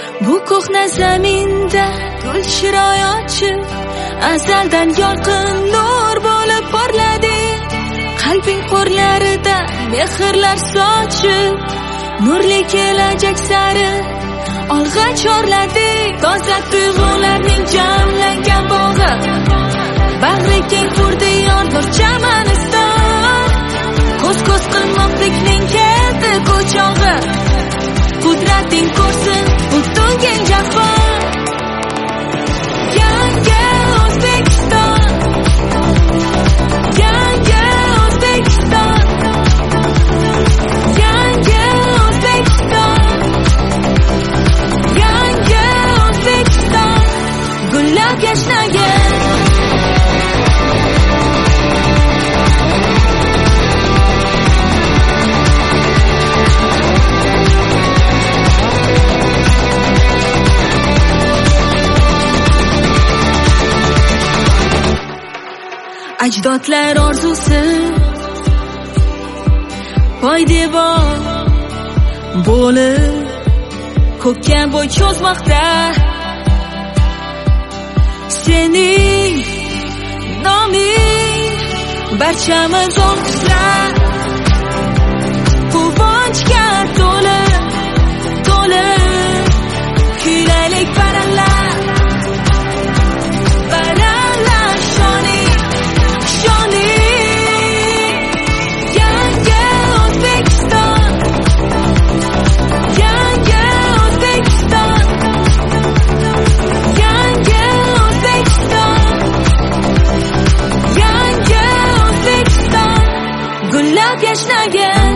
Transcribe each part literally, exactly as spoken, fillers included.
Bu ko'hna zaminda gul chiroy ochib, azaldan yorqin nur bo'lib porladi. Qalbing qo'rlarida mehrlar sochib, nurli kelajak sari olg'a chorladi. Toza tuyg'ularning jamlangan bog'i, bag'ri keng qurdi yomg'ir chamaniston. Ko'z-ko'z qilmoqlikning keldi ko'chog'i, qudrating ko'rsin butun keng jahon. Yangi O'zbekiston, yangi O'zbekiston, yangi O'zbekiston, yangi O'zbekiston, gullab yashnagan. Ajdodlar orzusi poydevor bo'lib ko'kka bo'y cho'zmoqda. Sening noming barchamiz olqishlar, quvonchga to'lib to'lib kuylaylik baralla baralla shoni shoni. Yangi O'zbekiston, yangi O'zbekiston, yangi O'zbekiston, yangi O'zbekiston, gullab yashnagan.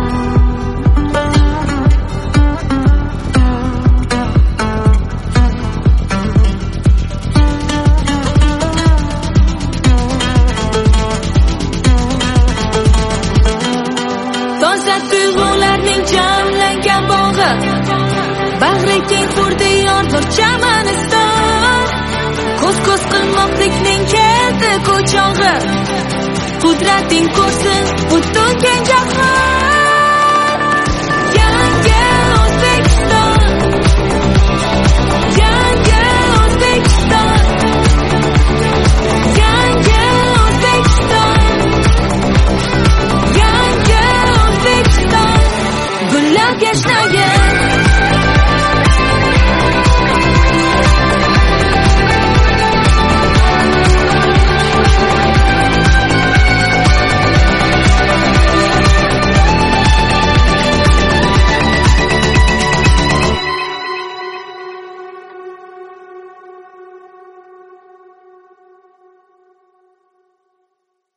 Tuyg'ularning jamlangan bog'i, bag'ri keng qurdi yomg'ir chamaniston. Ko'z-ko'z qilmoqlikning keldi ko'chog'i, qudrating ko'rsin butun keng jahon.